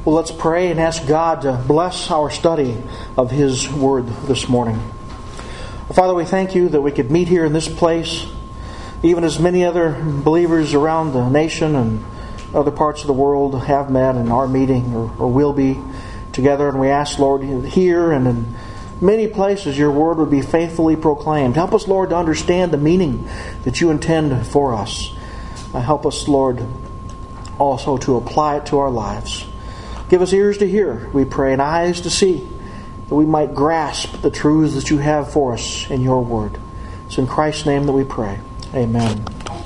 Well, let's pray and ask God to bless our study of His Word this morning. Father, we thank You that we could meet here in this place, even as many other believers around the nation and other parts of the world have met and are meeting or will be together. And we ask, Lord, here and in many places Your Word would be faithfully proclaimed. Help us, Lord, to understand the meaning that You intend for us. Help us, Lord, also to apply it to our lives. Give us ears to hear, we pray, and eyes to see, that we might grasp the truths that You have for us in Your Word. It's in Christ's name that we pray. Amen.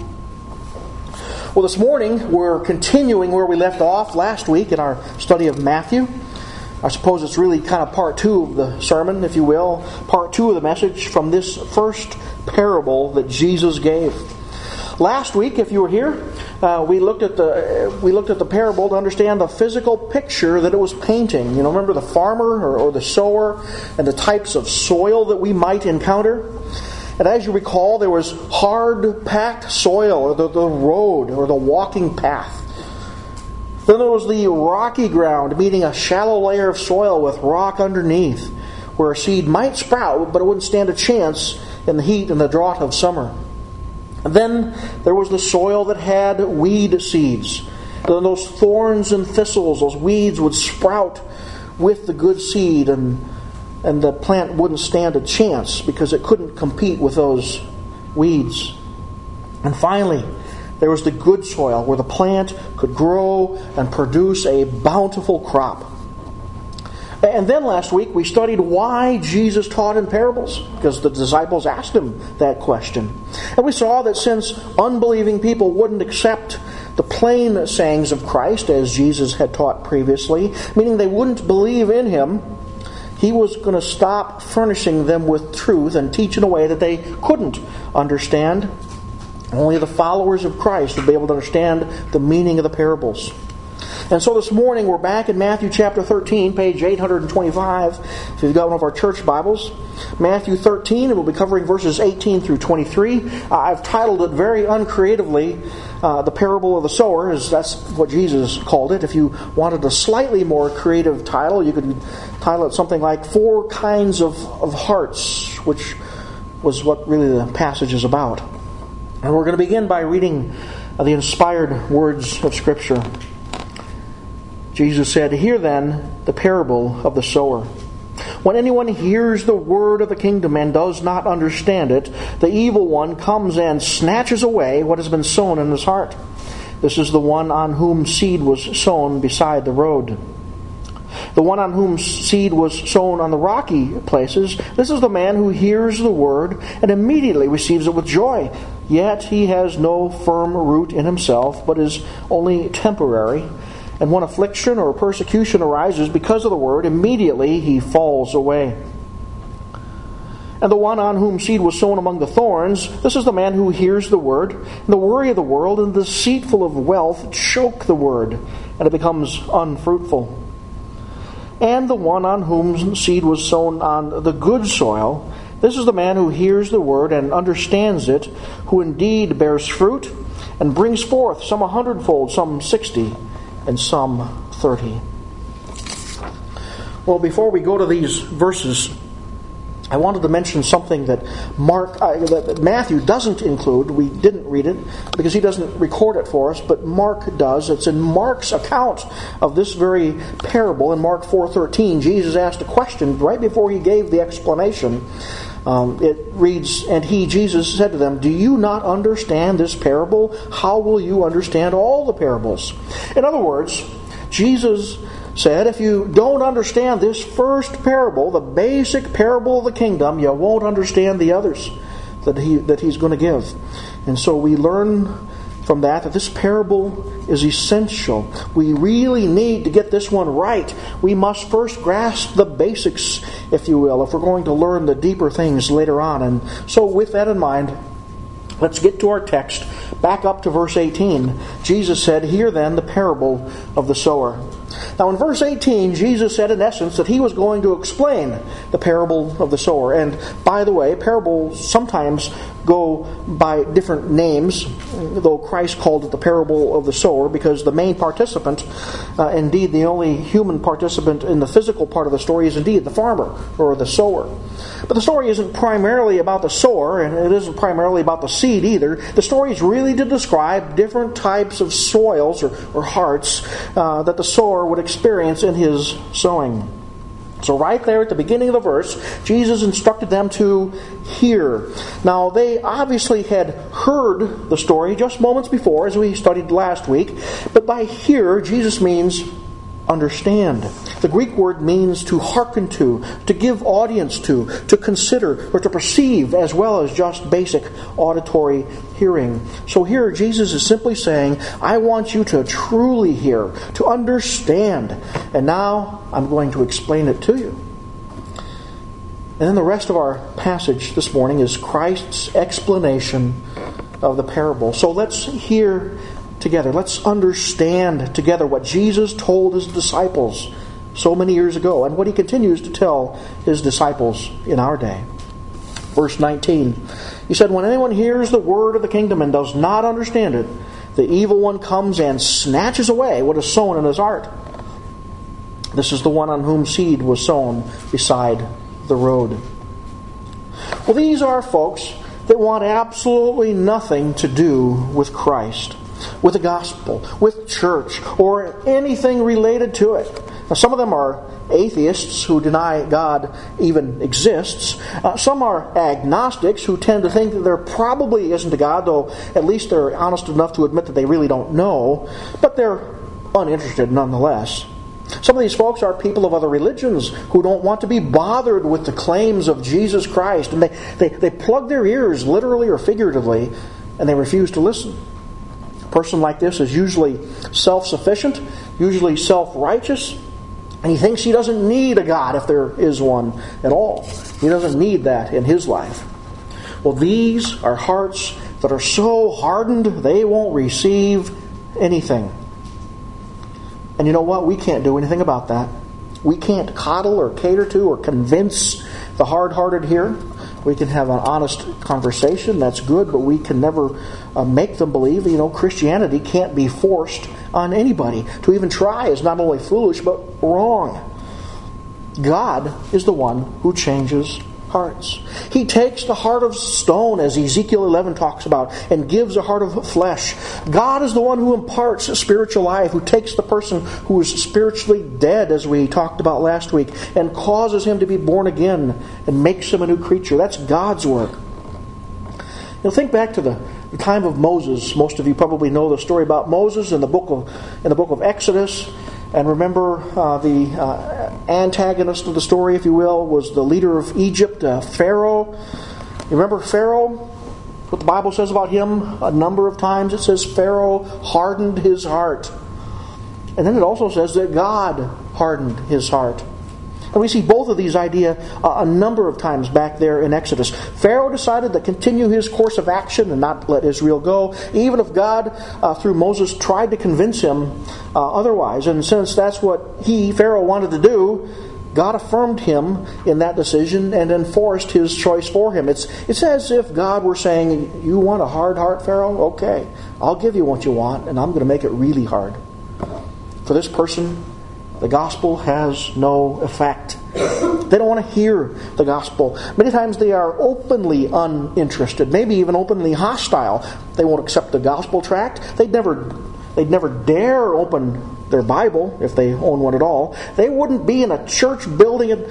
Well, this morning we're continuing where we left off last week in our study of Matthew. I suppose it's really kind of part two of the sermon, if you will. Part two of the message from this first parable that Jesus gave. Last week, if you were here, we looked at the parable to understand the physical picture that it was painting. You know, remember the farmer or the sower and the types of soil that we might encounter? And as you recall, there was hard, packed soil, or the road, or the walking path. Then there was the rocky ground, meaning a shallow layer of soil with rock underneath, where a seed might sprout, but it wouldn't stand a chance in the heat and the drought of summer. And then there was the soil that had weed seeds. Then those thorns and thistles, those weeds would sprout with the good seed, and the plant wouldn't stand a chance because it couldn't compete with those weeds. And finally, there was the good soil where the plant could grow and produce a bountiful crop. And then last week we studied why Jesus taught in parables, because the disciples asked Him that question. And we saw that since unbelieving people wouldn't accept the plain sayings of Christ as Jesus had taught previously, meaning they wouldn't believe in Him, He was going to stop furnishing them with truth and teach in a way that they couldn't understand. Only the followers of Christ would be able to understand the meaning of the parables. And so this morning we're back in Matthew chapter 13, page 825, if you've got one of our church Bibles. Matthew 13, and we'll be covering verses 18 through 23. I've titled it very uncreatively, The Parable of the Sower, as that's what Jesus called it. If you wanted a slightly more creative title, you could title it something like Four Kinds of Hearts, which was what really the passage is about. And we're going to begin by reading the inspired words of Scripture. Jesus said, "Hear then the parable of the sower. When anyone hears the word of the kingdom and does not understand it, the evil one comes and snatches away what has been sown in his heart. This is the one on whom seed was sown beside the road. The one on whom seed was sown on the rocky places, this is the man who hears the word and immediately receives it with joy. Yet he has no firm root in himself, but is only temporary. And when affliction or persecution arises because of the word, immediately he falls away. And the one on whom seed was sown among the thorns, this is the man who hears the word, and the worry of the world and the deceitful of wealth choke the word, and it becomes unfruitful. And the one on whom seed was sown on the good soil, this is the man who hears the word and understands it, who indeed bears fruit and brings forth some 100-fold, some 60, and some 30. Well, before we go to these verses, I wanted to mention something that that Matthew doesn't include. We didn't read it because he doesn't record it for us, but Mark does. It's in Mark's account of this very parable. In Mark 4:13, Jesus asked a question right before he gave the explanation. It reads, "And he, Jesus, said to them, 'Do you not understand this parable? How will you understand all the parables?'" In other words, Jesus said, if you don't understand this first parable, the basic parable of the kingdom, you won't understand the others that he's going to give. And so we learn from that this parable is essential. We really need to get this one right. We must first grasp the basics, if you will, if we're going to learn the deeper things later on. And so with that in mind, let's get to our text. Back up to verse 18. Jesus said, "Hear then the parable of the sower." Now in verse 18, Jesus said in essence that he was going to explain the parable of the sower. And by the way, parables sometimes go by different names, though Christ called it the parable of the sower, because the main participant, indeed the only human participant in the physical part of the story, is indeed the farmer or the sower. But the story isn't primarily about the sower, and it isn't primarily about the seed either. The story is really to describe different types of soils or hearts that the sower would experience in his sowing. So right there at the beginning of the verse, Jesus instructed them to hear. Now, they obviously had heard the story just moments before, as we studied last week. But by hear, Jesus means understand. The Greek word means to hearken to give audience to consider, or to perceive, as well as just basic auditory hearing. So here Jesus is simply saying, I want you to truly hear, to understand. And now I'm going to explain it to you. And then the rest of our passage this morning is Christ's explanation of the parable. So let's hear together. Let's understand together what Jesus told his disciples so many years ago, and what he continues to tell his disciples in our day. Verse 19, he said, when anyone hears the word of the kingdom and does not understand it, the evil one comes and snatches away what is sown in his heart. This is the one on whom seed was sown beside the road. Well, these are folks that want absolutely nothing to do with Christ, with the gospel, with church, or anything related to it. Now, some of them are atheists who deny God even exists. Some are agnostics who tend to think that there probably isn't a God, though at least they're honest enough to admit that they really don't know. But they're uninterested nonetheless. Some of these folks are people of other religions who don't want to be bothered with the claims of Jesus Christ. And they plug their ears, literally or figuratively, and they refuse to listen. A person like this is usually self-sufficient, usually self-righteous, and he thinks he doesn't need a God if there is one at all. He doesn't need that in his life. Well, these are hearts that are so hardened they won't receive anything. And you know what? We can't do anything about that. We can't coddle or cater to or convince the hard-hearted here. We can have an honest conversation, that's good, but we can never make them believe. Christianity can't be forced on anybody. To even try is not only foolish, but wrong. God is the one who changes hearts. He takes the heart of stone, as Ezekiel 11 talks about, and gives a heart of flesh. God is the one who imparts spiritual life, who takes the person who is spiritually dead, as we talked about last week, and causes him to be born again and makes him a new creature. That's God's work. Think back to the time of Moses. Most of you probably know the story about Moses in the book of Exodus. And remember, the antagonist of the story, if you will, was the leader of Egypt, Pharaoh. You remember Pharaoh? What the Bible says about him a number of times. It says Pharaoh hardened his heart. And then it also says that God hardened his heart. And we see both of these ideas a number of times back there in Exodus. Pharaoh decided to continue his course of action and not let Israel go, even if God, through Moses, tried to convince him otherwise. And since that's what Pharaoh, wanted to do, God affirmed him in that decision and enforced his choice for him. It's as if God were saying, you want a hard heart, Pharaoh? Okay, I'll give you what you want, and I'm going to make it really hard. For this person, the gospel has no effect. They don't want to hear the gospel. Many times they are openly uninterested, maybe even openly hostile. They won't accept the gospel tract. They'd never dare open their Bible, if they own one at all. They wouldn't be in a church building at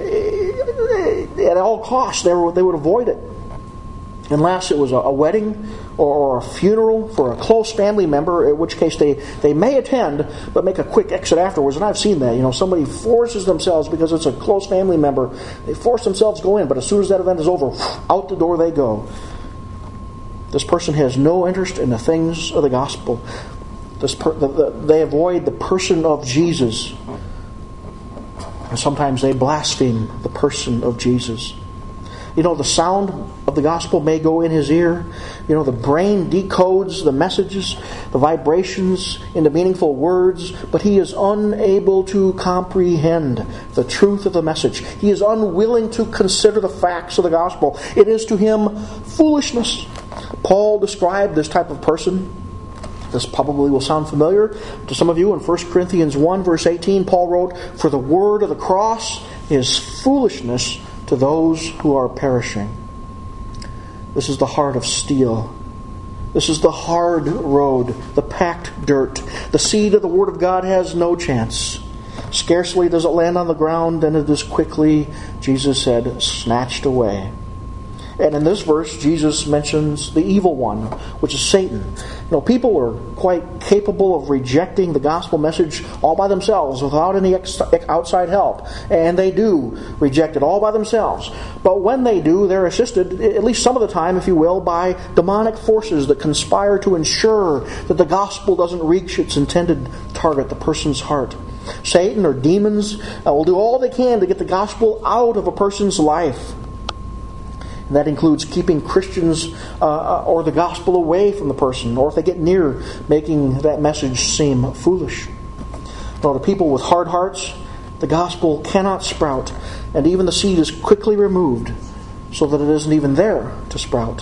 all costs. They would avoid it. Unless it was a wedding or a funeral for a close family member, in which case they may attend, but make a quick exit afterwards. And I've seen that. Somebody forces themselves, because it's a close family member, they force themselves to go in, but as soon as that event is over, out the door they go. This person has no interest in the things of the gospel. They avoid the person of Jesus. And sometimes they blaspheme the person of Jesus. The sound of the gospel may go in his ear. The brain decodes the messages, the vibrations into meaningful words, but he is unable to comprehend the truth of the message. He is unwilling to consider the facts of the gospel. It is to him foolishness. Paul described this type of person. This probably will sound familiar to some of you. In 1 Corinthians 1, verse 18, Paul wrote, "For the word of the cross is foolishness to those who are perishing." This is the heart of steel. This is the hard road, the packed dirt. The seed of the Word of God has no chance. Scarcely does it land on the ground, and it is quickly, Jesus said, snatched away. And in this verse, Jesus mentions the evil one, which is Satan. People are quite capable of rejecting the gospel message all by themselves without any outside help. And they do reject it all by themselves. But when they do, they're assisted, at least some of the time, if you will, by demonic forces that conspire to ensure that the gospel doesn't reach its intended target, the person's heart. Satan or demons will do all they can to get the gospel out of a person's life. And that includes keeping Christians or the gospel away from the person, or if they get near, making that message seem foolish. To people with hard hearts, the gospel cannot sprout, and even the seed is quickly removed so that it isn't even there to sprout.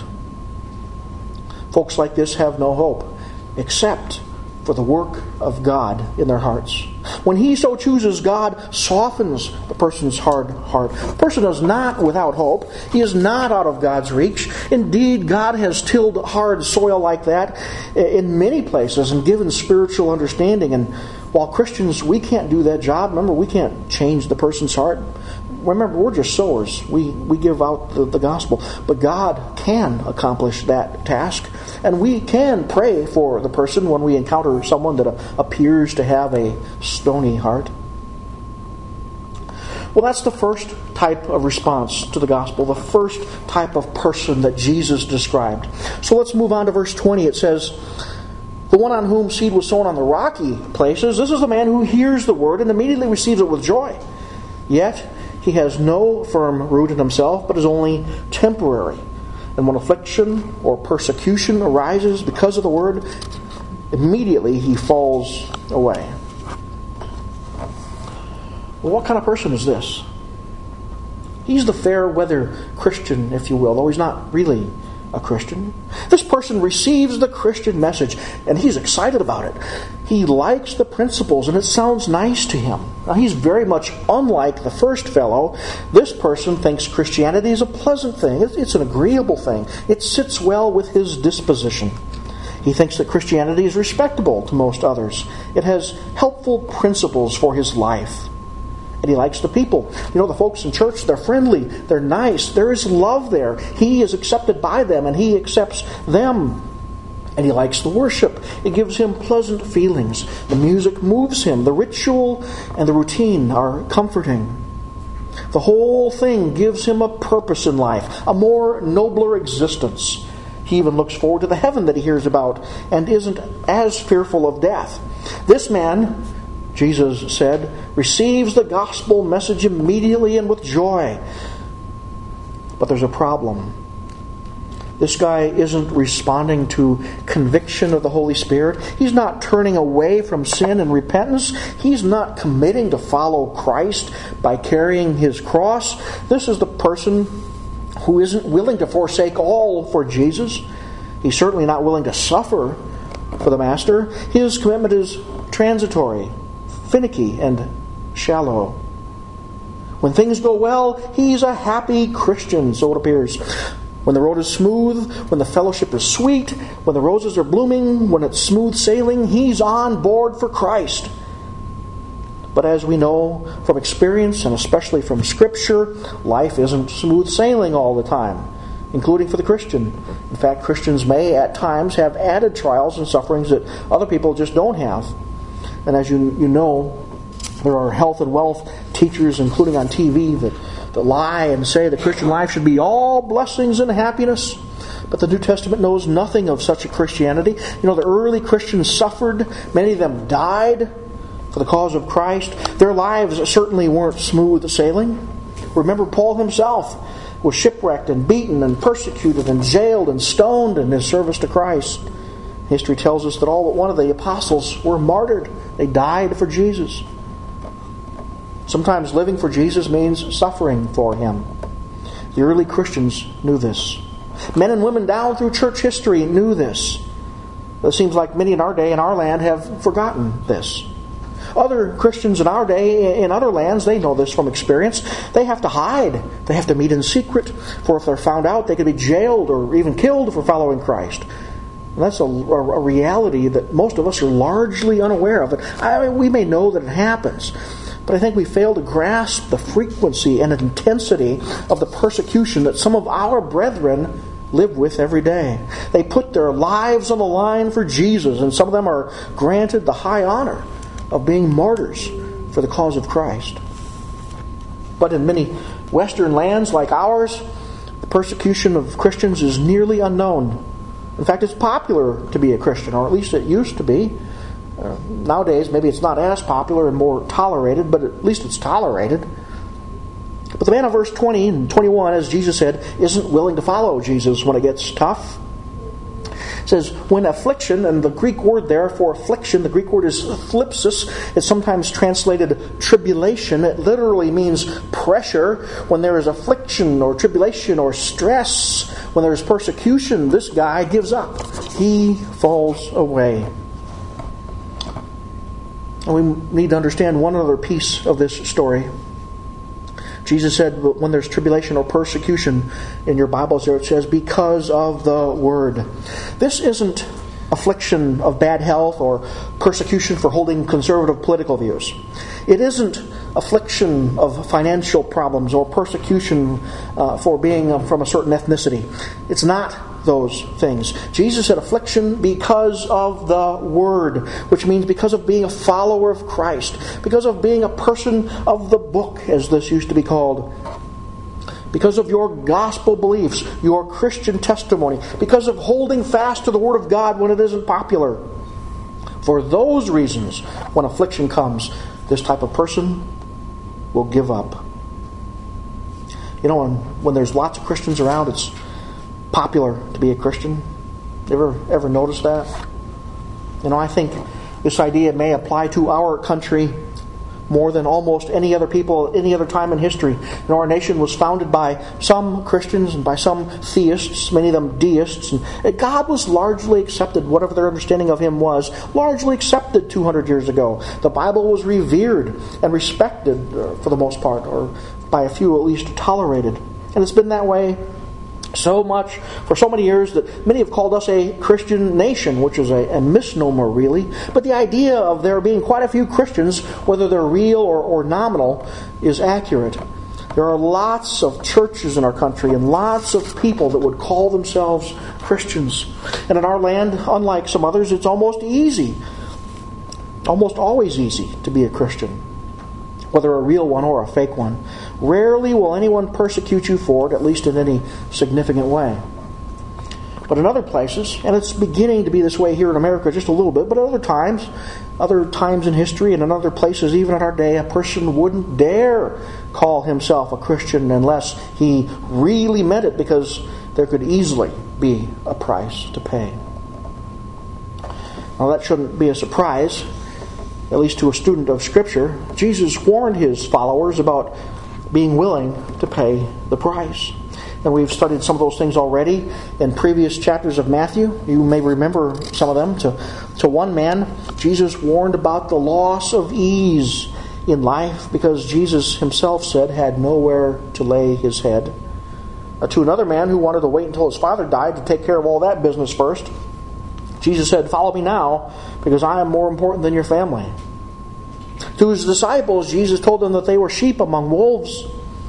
Folks like this have no hope, except for the work of God in their hearts. When He so chooses, God softens the person's hard heart. The person is not without hope. He is not out of God's reach. Indeed, God has tilled hard soil like that in many places and given spiritual understanding. And while Christians, we can't do that job. Remember, we can't change the person's heart. Remember, we're just sowers. We give out the gospel. But God can accomplish that task. And we can pray for the person when we encounter someone that appears to have a stony heart. Well, that's the first type of response to the gospel, the first type of person that Jesus described. So let's move on to verse 20. It says, "The one on whom seed was sown on the rocky places, this is the man who hears the word and immediately receives it with joy. Yet he has no firm root in himself, but is only temporary. And when affliction or persecution arises because of the word, immediately he falls away." Well, what kind of person is this? He's the fair weather Christian, if you will, though he's not really a Christian. This person receives the Christian message, and he's excited about it. He likes the principles, and it sounds nice to him. Now, he's very much unlike the first fellow. This person thinks Christianity is a pleasant thing. It's an agreeable thing. It sits well with his disposition. He thinks that Christianity is respectable to most others. It has helpful principles for his life. And he likes the people. The folks in church, they're friendly, they're nice, there is love there. He is accepted by them, and he accepts them. And he likes the worship. It gives him pleasant feelings. The music moves him. The ritual and the routine are comforting. The whole thing gives him a purpose in life, a more nobler existence. He even looks forward to the heaven that he hears about and isn't as fearful of death. This man, Jesus said, receives the gospel message immediately and with joy. But there's a problem. This guy isn't responding to conviction of the Holy Spirit. He's not turning away from sin and repentance. He's not committing to follow Christ by carrying his cross. This is the person who isn't willing to forsake all for Jesus. He's certainly not willing to suffer for the Master. His commitment is transitory, finicky, and shallow. When things go well, he's a happy Christian, so it appears. When the road is smooth, when the fellowship is sweet, when the roses are blooming, when it's smooth sailing, he's on board for Christ. But as we know from experience, and especially from Scripture, life isn't smooth sailing all the time, including for the Christian. In fact, Christians may at times have added trials and sufferings that other people just don't have. And as you know, there are health and wealth teachers, including on TV, that lie and say the Christian life should be all blessings and happiness. But the New Testament knows nothing of such a Christianity. The early Christians suffered. Many of them died for the cause of Christ. Their lives certainly weren't smooth sailing. Remember Paul himself. was shipwrecked and beaten and persecuted and jailed and stoned in his service to Christ. History tells us that all but one of the apostles were martyred. They died for Jesus. Sometimes living for Jesus means suffering for Him. The early Christians knew this. Men and women down through church history knew this. It seems like many in our day, in our land, have forgotten this. Other Christians in our day, in other lands, they know this from experience. They have to hide. They have to meet in secret. For if they're found out, they could be jailed or even killed for following Christ. And that's a reality that most of us are largely unaware of. We may know that it happens, but I think we fail to grasp the frequency and intensity of the persecution that some of our brethren live with every day. They put their lives on the line for Jesus, and some of them are granted the high honor of being martyrs for the cause of Christ. But in many Western lands like ours, the persecution of Christians is nearly unknown. In fact, it's popular to be a Christian, or at least it used to be. Nowadays, maybe it's not as popular and more tolerated, but at least it's tolerated. But the man of verse 20 and 21, as Jesus said, isn't willing to follow Jesus when it gets tough. It says, when affliction, and the Greek word there for affliction, the Greek word is thlipsis. It's sometimes translated tribulation. It literally means pressure. When there is affliction or tribulation or stress, when there is persecution, this guy gives up. He falls away. And we need to understand one other piece of this story. Jesus said, when there's tribulation or persecution, in your Bibles there it says, because of the Word. This isn't affliction of bad health or persecution for holding conservative political views. It isn't affliction of financial problems or persecution for being from a certain ethnicity. It's not those things. Jesus said affliction because of the Word, which means because of being a follower of Christ, because of being a person of the book, as this used to be called, because of your gospel beliefs, your Christian testimony, because of holding fast to the Word of God when it isn't popular. For those reasons, when affliction comes, this type of person will give up. You know, when there's lots of Christians around, it's popular to be a Christian. You ever notice that? You know, I think this idea may apply to our country more than almost any other people, any other time in history. You know, our nation was founded by some Christians and by some theists, many of them deists. And God was largely accepted, whatever their understanding of Him was, largely accepted 200 years ago. The Bible was revered and respected for the most part, or by a few at least tolerated. And it's been that way so much for so many years that many have called us a Christian nation, which is a misnomer really. But the idea of there being quite a few Christians, whether they're real or nominal, is accurate. There are lots of churches in our country and lots of people that would call themselves Christians. And in our land, unlike some others, it's almost easy, almost always easy to be a Christian, whether a real one or a fake one. Rarely will anyone persecute you for it, at least in any significant way. But in other places, and it's beginning to be this way here in America just a little bit, but other times in history and in other places, even in our day, a person wouldn't dare call himself a Christian unless he really meant it, because there could easily be a price to pay. Now that shouldn't be a surprise, at least to a student of Scripture. Jesus warned His followers about being willing to pay the price. And we've studied some of those things already in previous chapters of Matthew. You may remember some of them. To one man, Jesus warned about the loss of ease in life because Jesus Himself said had nowhere to lay His head. To another man who wanted to wait until his father died to take care of all that business first, Jesus said, "Follow me now, because I am more important than your family." To His disciples, Jesus told them that they were sheep among wolves,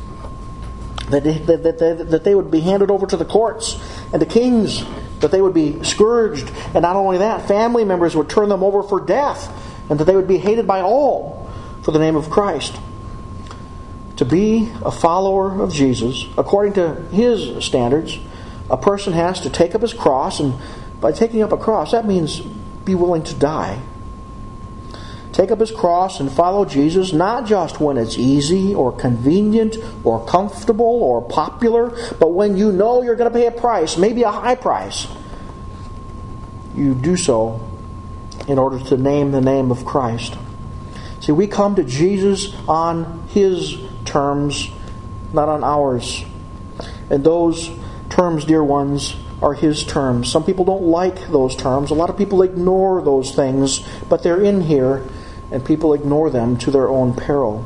that they would be handed over to the courts and to kings, that they would be scourged, and not only that, family members would turn them over for death, and that they would be hated by all for the name of Christ. To be a follower of Jesus, according to His standards, a person has to take up his cross, and by taking up a cross, that means be willing to die. take up his cross and follow Jesus, not just when it's easy or convenient or comfortable or popular, but when you know you're going to pay a price, maybe a high price. You do so in order to name the name of Christ. See, we come to Jesus on his terms, not on ours. And those terms, dear ones, are his terms. Some people don't like those terms. A lot of people ignore those things, but they're in here, and people ignore them to their own peril.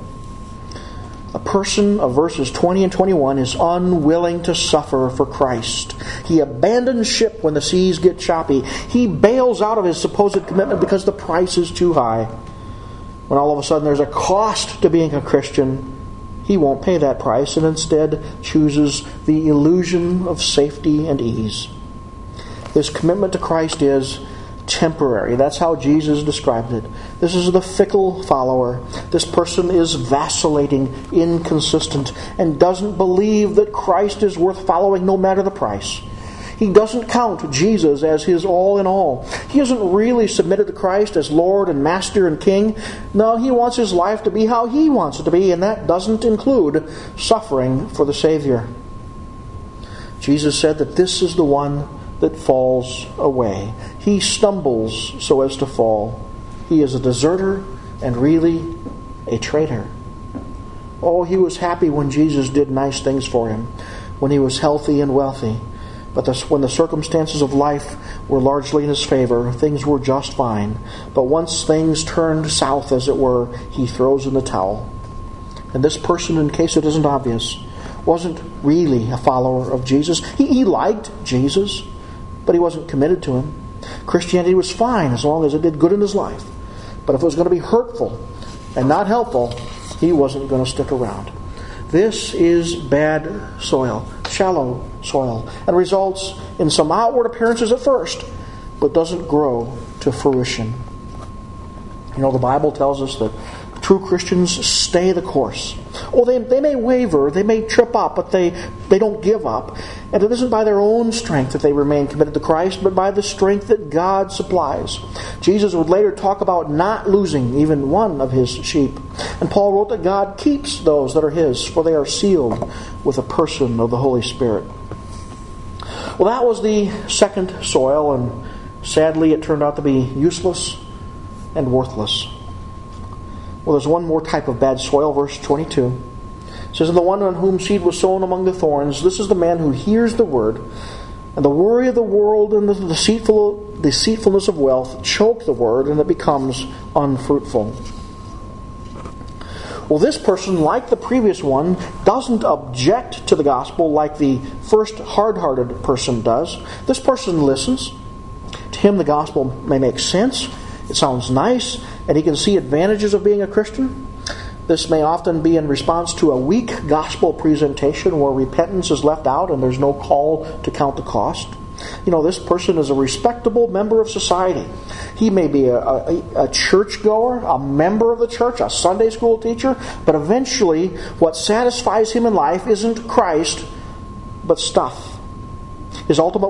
A person of verses 20 and 21 is unwilling to suffer for Christ. He abandons ship when the seas get choppy. He bails out of his supposed commitment because the price is too high. When all of a sudden there's a cost to being a Christian, he won't pay that price and instead chooses the illusion of safety and ease. His commitment to Christ is temporary. That's how Jesus described it. This is the fickle follower. This person is vacillating, inconsistent, and doesn't believe that Christ is worth following no matter the price. He doesn't count Jesus as his all in all. He isn't really submitted to Christ as Lord and Master and King. No, he wants his life to be how he wants it to be, and that doesn't include suffering for the Savior. Jesus said that this is the one that falls away. He stumbles so as to fall. He is a deserter and really a traitor. Oh, he was happy when Jesus did nice things for him, when he was healthy and wealthy. But when the circumstances of life were largely in his favor, things were just fine. But once things turned south, as it were, he throws in the towel. And this person, in case it isn't obvious, wasn't really a follower of Jesus. He liked Jesus, but he wasn't committed to him. Christianity was fine as long as it did good in his life. But if it was going to be hurtful and not helpful, he wasn't going to stick around. This is bad soil, shallow soil, and results in some outward appearances at first, but doesn't grow to fruition. You know, the Bible tells us that true Christians stay the course. Oh, they may waver, they may trip up, but they don't give up. And it isn't by their own strength that they remain committed to Christ, but by the strength that God supplies. Jesus would later talk about not losing even one of his sheep. And Paul wrote that God keeps those that are his, for they are sealed with a person of the Holy Spirit. Well, that was the second soil, and sadly it turned out to be useless and worthless. Well, there's one more type of bad soil, verse 22. It says, "And the one on whom seed was sown among the thorns, this is the man who hears the word, and the worry of the world and the deceitfulness of wealth choke the word, and it becomes unfruitful." Well, this person, like the previous one, doesn't object to the gospel like the first hard-hearted person does. This person listens. To him, the gospel may make sense. It sounds nice, and he can see advantages of being a Christian. This may often be in response to a weak gospel presentation where repentance is left out and there's no call to count the cost. You know, this person is a respectable member of society. He may be a churchgoer, a member of the church, a Sunday school teacher, but eventually what satisfies him in life isn't Christ, but stuff. His ultimate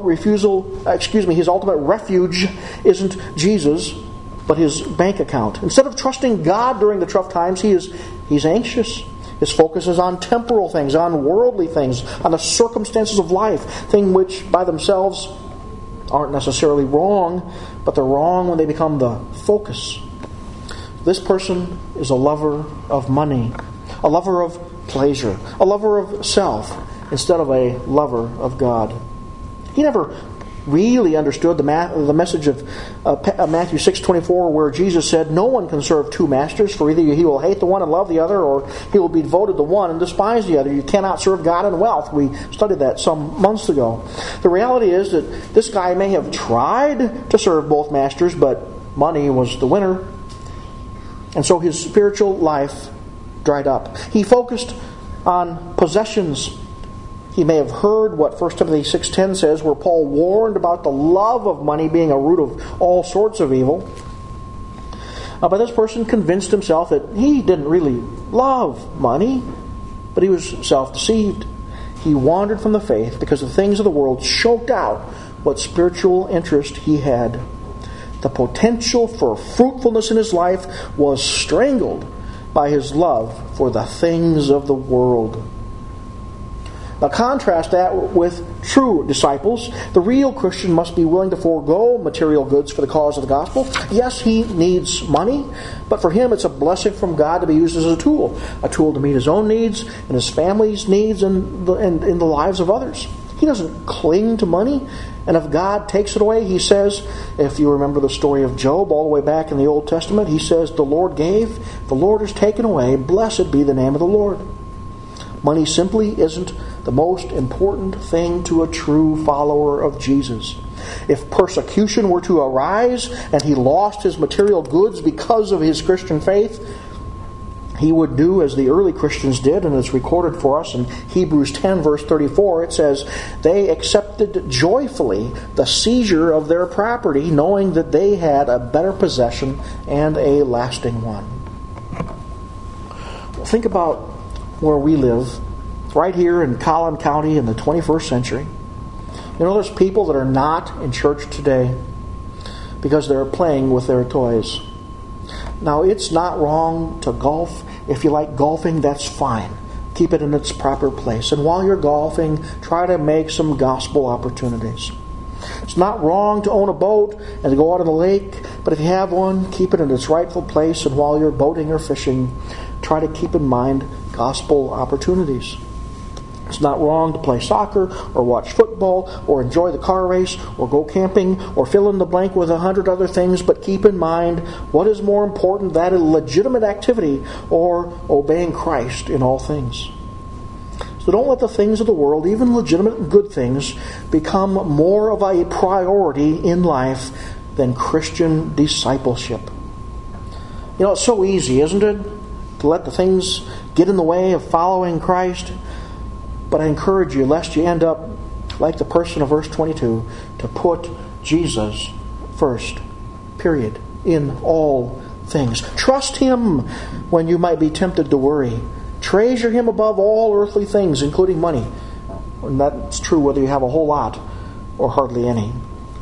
refuge isn't Jesus, but his bank account. Instead of trusting God during the tough times, he's anxious. His focus is on temporal things, on worldly things, on the circumstances of life, things which by themselves aren't necessarily wrong, but they're wrong when they become the focus. This person is a lover of money, a lover of pleasure, a lover of self, instead of a lover of God. He never really understood the message of Matthew 6:24, where Jesus said, "No one can serve two masters, for either he will hate the one and love the other, or he will be devoted to one and despise the other. You cannot serve God and wealth." We studied that some months ago. The reality is that this guy may have tried to serve both masters, but money was the winner. And so his spiritual life dried up. He focused on possessions. He may have heard what 1 Timothy 6:10 says, where Paul warned about the love of money being a root of all sorts of evil. But this person convinced himself that he didn't really love money, but he was self-deceived. He wandered from the faith because the things of the world choked out what spiritual interest he had. The potential for fruitfulness in his life was strangled by his love for the things of the world. Now contrast that with true disciples. The real Christian must be willing to forego material goods for the cause of the gospel. Yes, he needs money, but for him it's a blessing from God to be used as a tool to meet his own needs and his family's needs and in the lives of others. He doesn't cling to money, and if God takes it away, he says, if you remember the story of Job all the way back in the Old Testament, he says, the Lord gave, the Lord has taken away, blessed be the name of the Lord. Money simply isn't the most important thing to a true follower of Jesus. If persecution were to arise and he lost his material goods because of his Christian faith, he would do as the early Christians did, and it's recorded for us in Hebrews 10 verse 34. It says, they accepted joyfully the seizure of their property, knowing that they had a better possession and a lasting one. Well, think about where we live, right here in Collin County in the 21st century. You know, there's people that are not in church today because they're playing with their toys. Now, it's not wrong to golf. If you like golfing, that's fine. Keep it in its proper place. And while you're golfing, try to make some gospel opportunities. It's not wrong to own a boat and to go out on the lake, but if you have one, keep it in its rightful place. And while you're boating or fishing, try to keep in mind gospel opportunities. It's not wrong to play soccer or watch football or enjoy the car race or go camping or fill in the blank with 100 other things, but keep in mind what is more important, that a legitimate activity or obeying Christ in all things. So don't let the things of the world, even legitimate and good things, become more of a priority in life than Christian discipleship. You know, it's so easy, isn't it, to let the things get in the way of following Christ? But I encourage you, lest you end up like the person of verse 22, to put Jesus first, period, in all things. Trust Him when you might be tempted to worry. Treasure Him above all earthly things, including money. And that's true whether you have a whole lot or hardly any.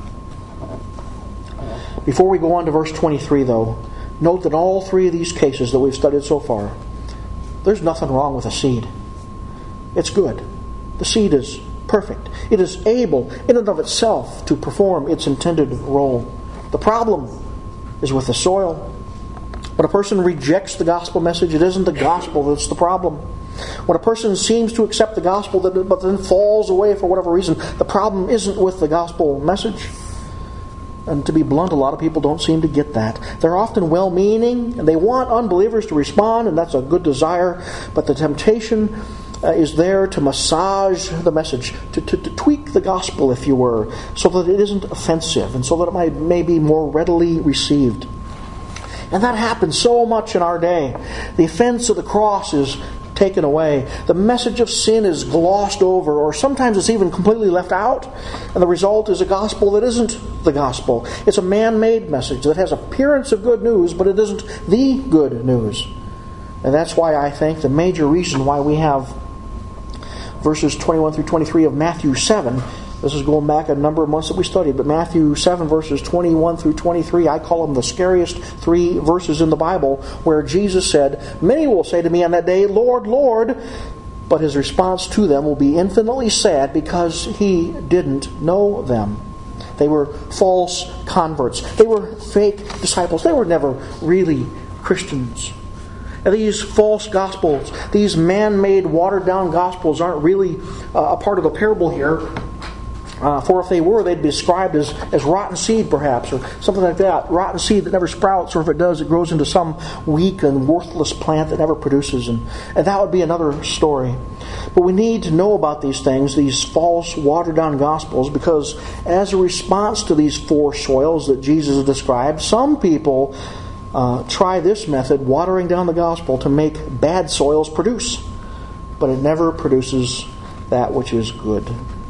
Before we go on to verse 23, though, note that in all three of these cases that we've studied so far, there's nothing wrong with a seed. It's good. The seed is perfect. It is able, in and of itself, to perform its intended role. The problem is with the soil. When a person rejects the gospel message, it isn't the gospel that's the problem. When a person seems to accept the gospel but then falls away for whatever reason, the problem isn't with the gospel message. And to be blunt, a lot of people don't seem to get that. They're often well-meaning, and they want unbelievers to respond, and that's a good desire. But the temptation is there to massage the message, to tweak the gospel, if you were, so that it isn't offensive, and so that it may be more readily received. And that happens so much in our day. The offense of the cross is taken away. The message of sin is glossed over, or sometimes it's even completely left out. And the result is a gospel that isn't the gospel. It's a man-made message that has appearance of good news, but it isn't the good news. And that's why I think the major reason why we have verses 21 through 23 of Matthew 7. This is going back a number of months that we studied, but Matthew 7 verses 21 through 23, I call them the scariest three verses in the Bible, where Jesus said, "Many will say to me on that day, 'Lord, Lord,' but his response to them will be infinitely sad because he didn't know them." They were false converts. They were fake disciples. They were never really Christians. And these false gospels, these man-made, watered-down gospels aren't really a part of the parable here. For if they were, they'd be described as rotten seed, perhaps, or something like that. Rotten seed that never sprouts, or if it does, it grows into some weak and worthless plant that never produces. And that would be another story. But we need to know about these things, these false, watered-down gospels, because as a response to these four soils that Jesus described, some people try this method, watering down the gospel, to make bad soils produce. But it never produces that which is good.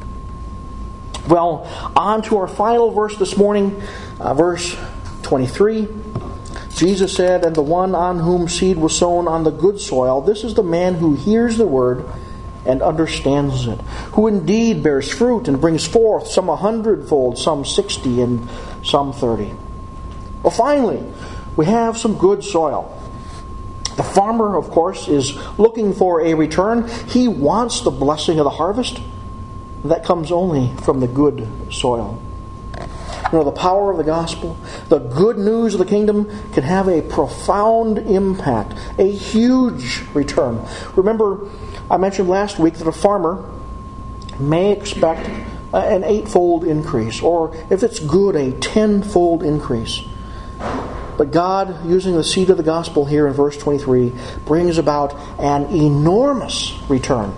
Well, on to our final verse this morning, verse 23. Jesus said, "And the one on whom seed was sown on the good soil, this is the man who hears the word and understands it, who indeed bears fruit and brings forth some 100-fold, some 60, and some 30. Well, finally, we have some good soil. The farmer, of course, is looking for a return. He wants the blessing of the harvest. That comes only from the good soil. The power of the gospel, the good news of the kingdom can have a profound impact, a huge return. Remember, I mentioned last week that a farmer may expect an 8-fold increase, or if it's good, a 10-fold increase. But God, using the seed of the gospel here in verse 23, brings about an enormous return.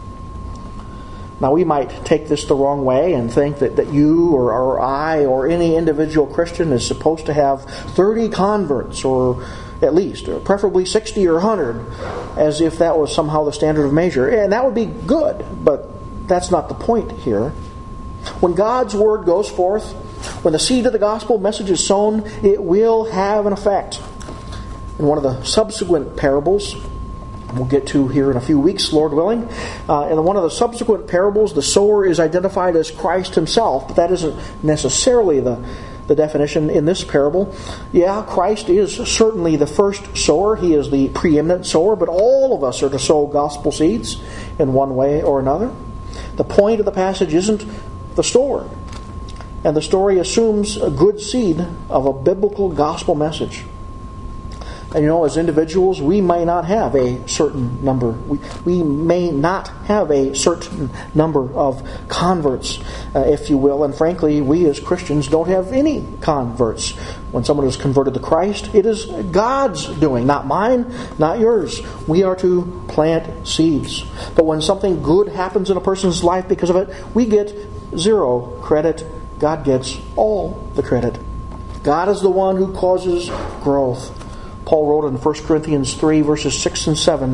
Now, we might take this the wrong way and think that you or I or any individual Christian is supposed to have 30 converts, or at least, or preferably 60 or 100, as if that was somehow the standard of measure. And that would be good, but that's not the point here. When God's word goes forth, when the seed of the gospel message is sown, it will have an effect. In one of the subsequent parables, we'll get to here in a few weeks, Lord willing. In one of the subsequent parables, the sower is identified as Christ himself, but that isn't necessarily the definition in this parable. Yeah, Christ is certainly the first sower. He is the preeminent sower, but all of us are to sow gospel seeds in one way or another. The point of the passage isn't the sower, and the story assumes a good seed of a biblical gospel message. And as individuals, we may not have a certain number. We may not have a certain number of converts, if you will. And frankly, we as Christians don't have any converts. When someone is converted to Christ, it is God's doing, not mine, not yours. We are to plant seeds. But when something good happens in a person's life because of it, we get 0 credit. God gets all the credit. God is the one who causes growth. Paul wrote in 1 Corinthians 3, verses 6 and 7,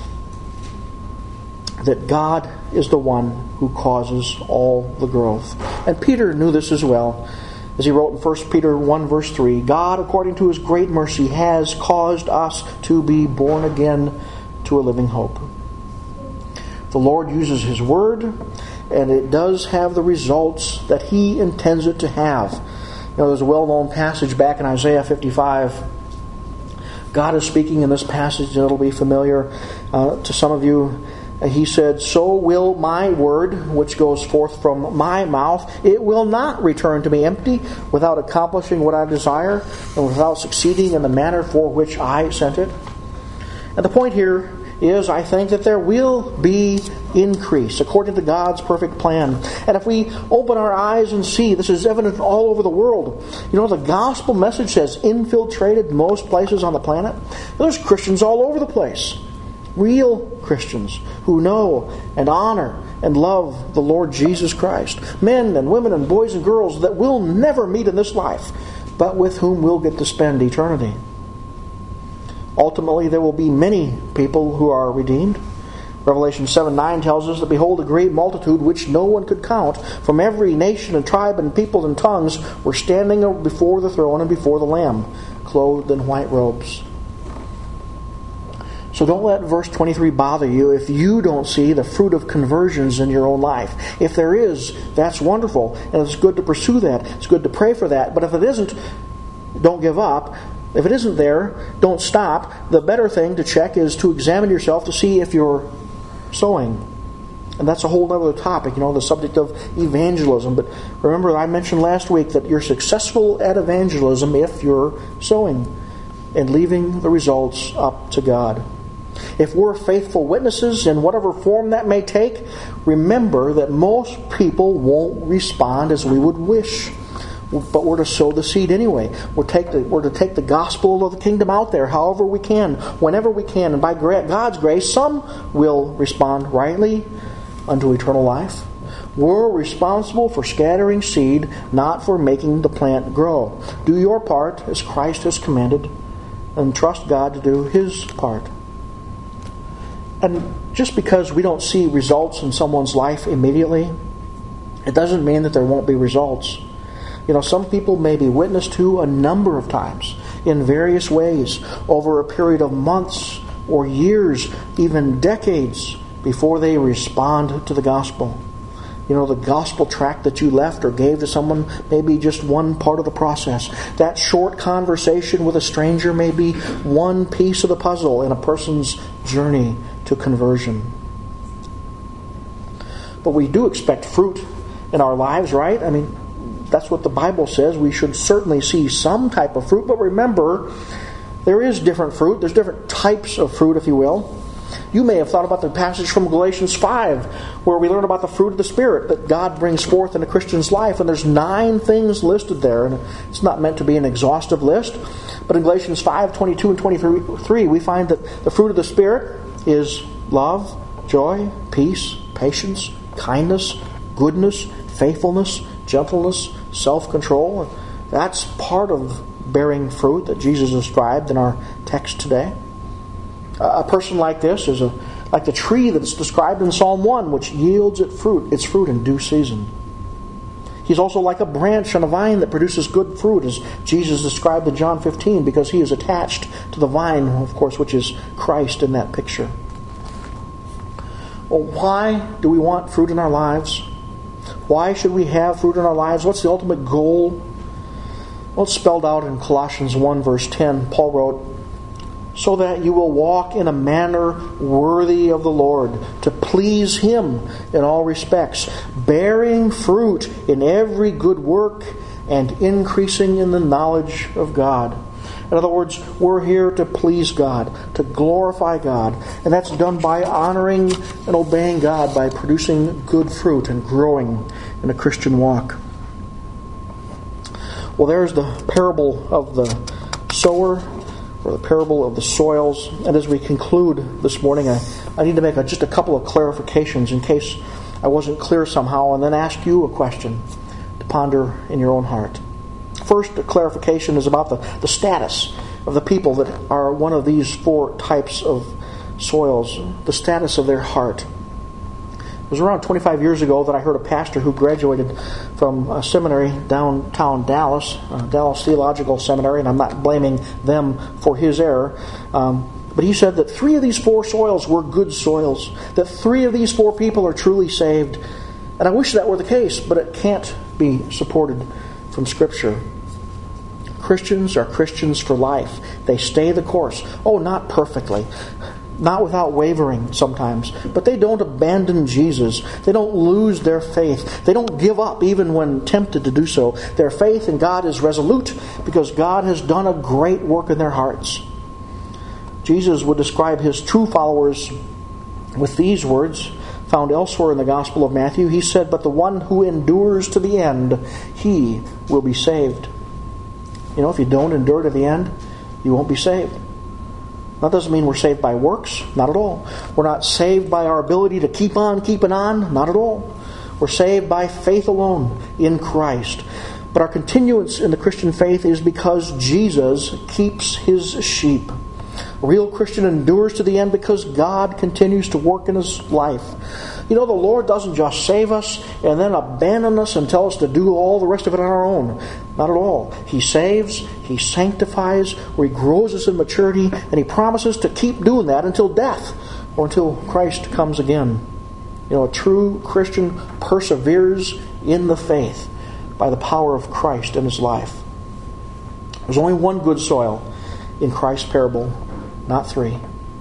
that God is the one who causes all the growth. And Peter knew this as well, as he wrote in 1 Peter 1, verse 3, God, according to His great mercy, has caused us to be born again to a living hope. The Lord uses His Word, and it does have the results that He intends it to have. There's a well-known passage back in Isaiah 55. God is speaking in this passage, and it'll be familiar to some of you. He said, so will my word, which goes forth from my mouth, it will not return to me empty, without accomplishing what I desire, and without succeeding in the manner for which I sent it. And the point here is, I think, that there will be increase according to God's perfect plan. And if we open our eyes and see, this is evident all over the world. The gospel message has infiltrated most places on the planet. There's Christians all over the place. Real Christians who know and honor and love the Lord Jesus Christ. Men and women and boys and girls that we'll never meet in this life, but with whom we'll get to spend eternity. Ultimately, there will be many people who are redeemed. Revelation 7:9 tells us that, behold, a great multitude which no one could count, from every nation and tribe and people and tongues, were standing before the throne and before the Lamb, clothed in white robes. So don't let verse 23 bother you if you don't see the fruit of conversions in your own life. If there is, that's wonderful, and it's good to pursue that. It's good to pray for that. But if it isn't, don't give up. If it isn't there, don't stop. The better thing to check is to examine yourself to see if you're sowing. And that's a whole other topic, the subject of evangelism. But remember, I mentioned last week that you're successful at evangelism if you're sowing and leaving the results up to God. If we're faithful witnesses in whatever form that may take, remember that most people won't respond as we would wish. But we're to sow the seed anyway. We're to take the gospel of the kingdom out there however we can, whenever we can. And by God's grace, some will respond rightly unto eternal life. We're responsible for scattering seed, not for making the plant grow. Do your part as Christ has commanded, and trust God to do His part. And just because we don't see results in someone's life immediately, it doesn't mean that there won't be results. Some people may be witnessed to a number of times in various ways over a period of months or years, even decades, before they respond to the gospel. The gospel tract that you left or gave to someone may be just one part of the process. That short conversation with a stranger may be one piece of the puzzle in a person's journey to conversion. But we do expect fruit in our lives, right? That's what the Bible says. We should certainly see some type of fruit. But remember, there is different fruit. There's different types of fruit, if you will. You may have thought about the passage from Galatians 5, where we learn about the fruit of the Spirit that God brings forth in a Christian's life. And there's 9 things listed there. And it's not meant to be an exhaustive list. But in Galatians 5, 22 and 23, we find that the fruit of the Spirit is love, joy, peace, patience, kindness, goodness, faithfulness, gentleness, self-control. That's part of bearing fruit that Jesus described in our text today. A person like this is like the tree that's described in Psalm 1, which yields its fruit in due season. He's also like a branch on a vine that produces good fruit, as Jesus described in John 15, because he is attached to the vine, of course, which is Christ in that picture. Well, why do we want fruit in our lives? Why should we have fruit in our lives? What's the ultimate goal? Well, it's spelled out in Colossians 1, verse 10. Paul wrote, "So that you will walk in a manner worthy of the Lord, to please Him in all respects, bearing fruit in every good work and increasing in the knowledge of God." In other words, we're here to please God, to glorify God. And that's done by honoring and obeying God, by producing good fruit and growing in a Christian walk. Well, there's the parable of the sower, or the parable of the soils. And as we conclude this morning, I need to make just a couple of clarifications in case I wasn't clear somehow, and then ask you a question to ponder in your own heart. First, the clarification is about the status of the people that are one of these 4 types of soils, the status of their heart. It was around 25 years ago that I heard a pastor who graduated from a seminary downtown Dallas, Dallas Theological Seminary, and I'm not blaming them for his error, but he said that 3 of these 4 soils were good soils, that 3 of these 4 people are truly saved. And I wish that were the case, but it can't be supported from Scripture. Christians are Christians for life. They stay the course. Oh, not perfectly. Not without wavering sometimes. But they don't abandon Jesus. They don't lose their faith. They don't give up even when tempted to do so. Their faith in God is resolute because God has done a great work in their hearts. Jesus would describe His true followers with these words found elsewhere in the Gospel of Matthew. He said, "But the one who endures to the end, he will be saved." If you don't endure to the end, you won't be saved. That doesn't mean we're saved by works. Not at all. We're not saved by our ability to keep on keeping on. Not at all. We're saved by faith alone in Christ. But our continuance in the Christian faith is because Jesus keeps His sheep. A real Christian endures to the end because God continues to work in his life. The Lord doesn't just save us and then abandon us and tell us to do all the rest of it on our own. Not at all. He saves, He sanctifies, where He grows us in maturity, and He promises to keep doing that until death or until Christ comes again. A true Christian perseveres in the faith by the power of Christ in his life. There's only one good soil in Christ's parable, not 3.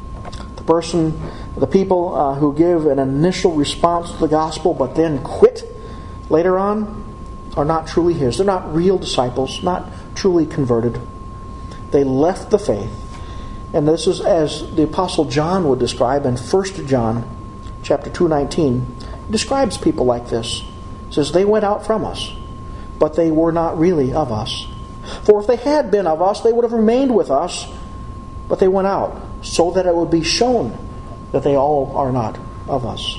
The people who give an initial response to the gospel but then quit later on are not truly His. They're not real disciples, not truly converted. They left the faith. And this is as the Apostle John would describe in 1 John chapter 2:19. He describes people like this. He says, "They went out from us, but they were not really of us. For if they had been of us, they would have remained with us, but they went out, so that it would be shown that they all are not of us."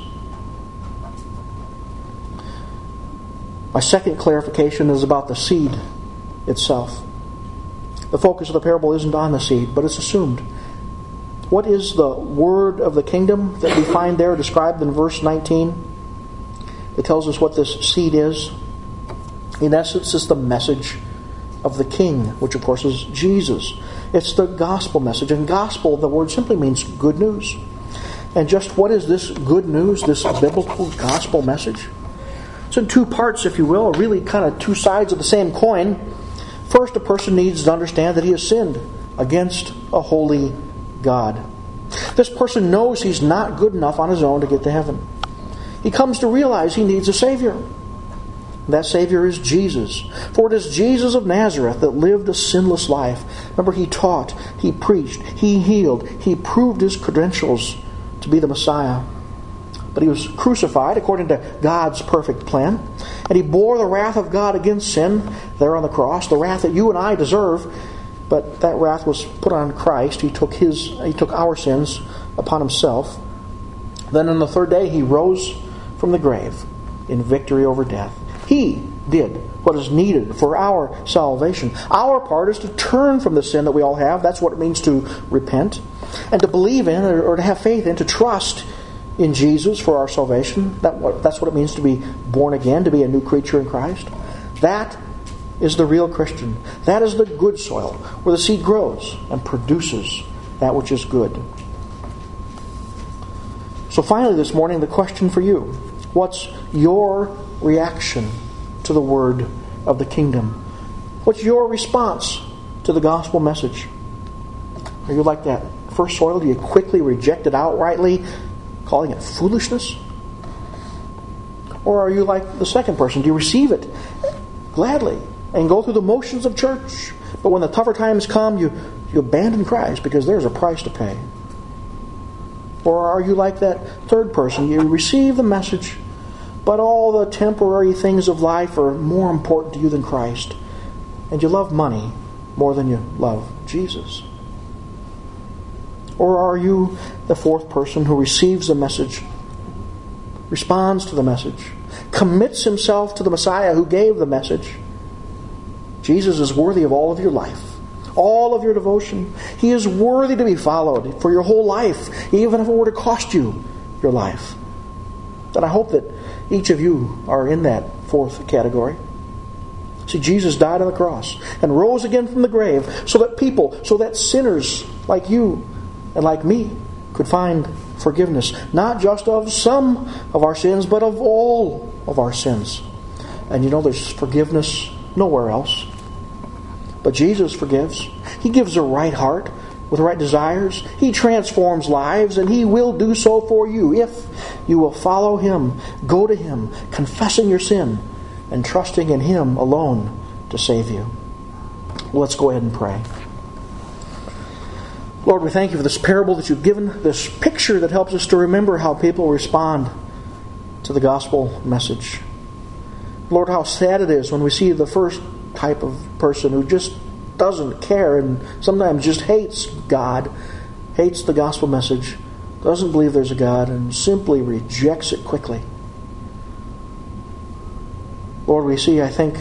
My second clarification is about the seed itself. The focus of the parable isn't on the seed, but it's assumed. What is the word of the kingdom that we find there described in verse 19? It tells us what this seed is. In essence, it's the message of the King, which of course is Jesus. It's the gospel message. And gospel, the word simply means good news. And just what is this good news, this biblical gospel message? It's in two parts, if you will, or really kind of two sides of the same coin. First, a person needs to understand that he has sinned against a holy God. This person knows he's not good enough on his own to get to heaven. He comes to realize he needs a Savior. That Savior is Jesus. For it is Jesus of Nazareth that lived a sinless life. Remember, he taught, he preached, he healed, he proved his credentials to be the Messiah. But he was crucified according to God's perfect plan. And he bore the wrath of God against sin there on the cross, the wrath that you and I deserve. But that wrath was put on Christ. He took our sins upon himself. Then on the third day he rose from the grave in victory over death. He did what is needed for our salvation. Our part is to turn from the sin that we all have. That's what it means to repent. And to believe in, or to have faith in, to trust in Jesus for our salvation. That's what it means to be born again, to be a new creature in Christ. That is the real Christian. That is the good soil, where the seed grows and produces that which is good. So finally this morning, the question for you: what's your reaction to the word of the kingdom? What's your response to the gospel message? Are you like that first soil? Do you quickly reject it outrightly, calling it foolishness? Or are you like the second person? Do you receive it gladly and go through the motions of church, but when the tougher times come, you abandon Christ because there's a price to pay? Or are you like that third person? You receive the message, but all the temporary things of life are more important to you than Christ, and you love money more than you love Jesus? Or are you the fourth person who receives the message, responds to the message, commits himself to the Messiah who gave the message? Jesus is worthy of all of your life, all of your devotion. He is worthy to be followed for your whole life, even if it were to cost you your life. And I hope that each of you are in that fourth category. See, Jesus died on the cross and rose again from the grave so that sinners like you and like me could find forgiveness, not just of some of our sins, but of all of our sins. And you know, there's forgiveness nowhere else. But Jesus forgives. He gives a right heart with right desires. He transforms lives, and He will do so for you if you will follow Him, go to Him, confessing your sin, and trusting in Him alone to save you. Well, let's go ahead and pray. Lord, we thank You for this parable that You've given, this picture that helps us to remember how people respond to the gospel message. Lord, how sad it is when we see the first type of person who just doesn't care and sometimes just hates God, hates the gospel message, doesn't believe there's a God, and simply rejects it quickly. Lord, we see, I think,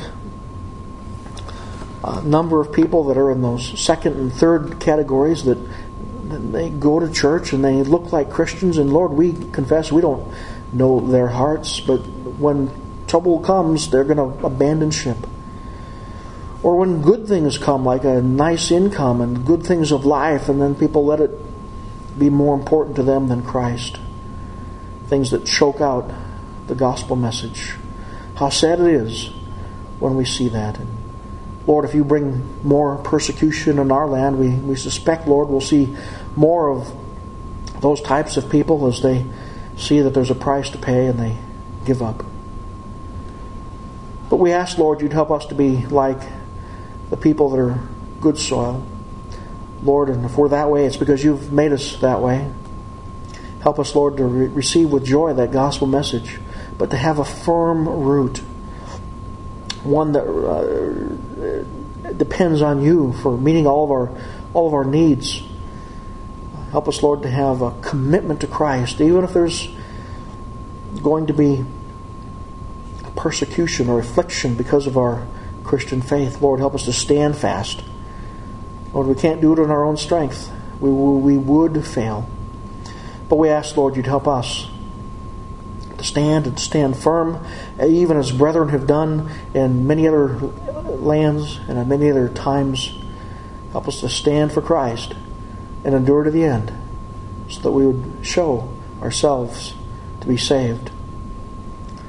a number of people that are in those second and third categories that they go to church and they look like Christians, and Lord, we confess we don't know their hearts, but when trouble comes, they're going to abandon ship. Or when good things come, like a nice income and good things of life, and then people let it be more important to them than Christ. Things that choke out the gospel message. How sad it is when we see that. And Lord, if You bring more persecution in our land, we suspect, Lord, we'll see more of those types of people as they see that there's a price to pay and they give up. But we ask, Lord, You'd help us to be like the people that are good soil. Lord, and if we're that way, it's because You've made us that way. Help us, Lord, to receive with joy that gospel message, but to have a firm root, one that depends on You for meeting all of our needs. Help us, Lord, to have a commitment to Christ, even if there's going to be persecution or affliction because of our Christian faith. Lord, help us to stand fast. Lord, we can't do it in our own strength. We would fail. But we ask, Lord, You'd help us to stand firm, even as brethren have done in many other lands and in many other times. Help us to stand for Christ and endure to the end, so that we would show ourselves to be saved. Lord,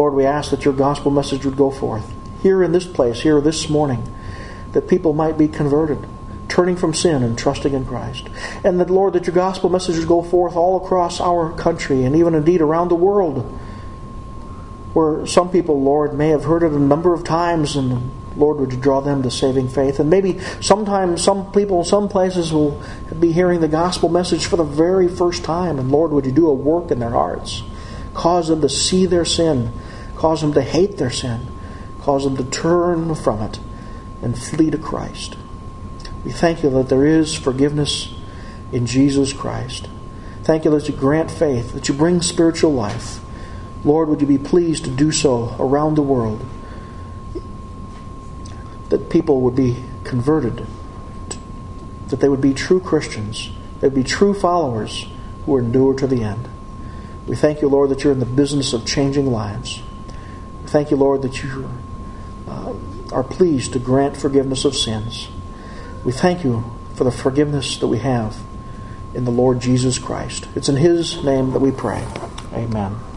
Lord, we ask that your gospel message would go forth here in this place, here this morning, that people might be converted, turning from sin and trusting in Christ. And that, Lord, that your gospel message would go forth all across our country and even indeed around the world, where some people, Lord, may have heard it a number of times, and Lord, would you draw them to saving faith? And maybe sometimes some people, some places will be hearing the gospel message for the very first time. And Lord, would you do a work in their hearts? Cause them to see their sin. Cause them to hate their sin. Cause them to turn from it and flee to Christ. We thank you that there is forgiveness in Jesus Christ. Thank you that you grant faith, that you bring spiritual life. Lord, would you be pleased to do so around the world, that people would be converted, that they would be true Christians, they would be true followers who endure to the end. We thank you, Lord, that you're in the business of changing lives. We thank you, Lord, that you are pleased to grant forgiveness of sins. We thank you for the forgiveness that we have in the Lord Jesus Christ. It's in His name that we pray. Amen.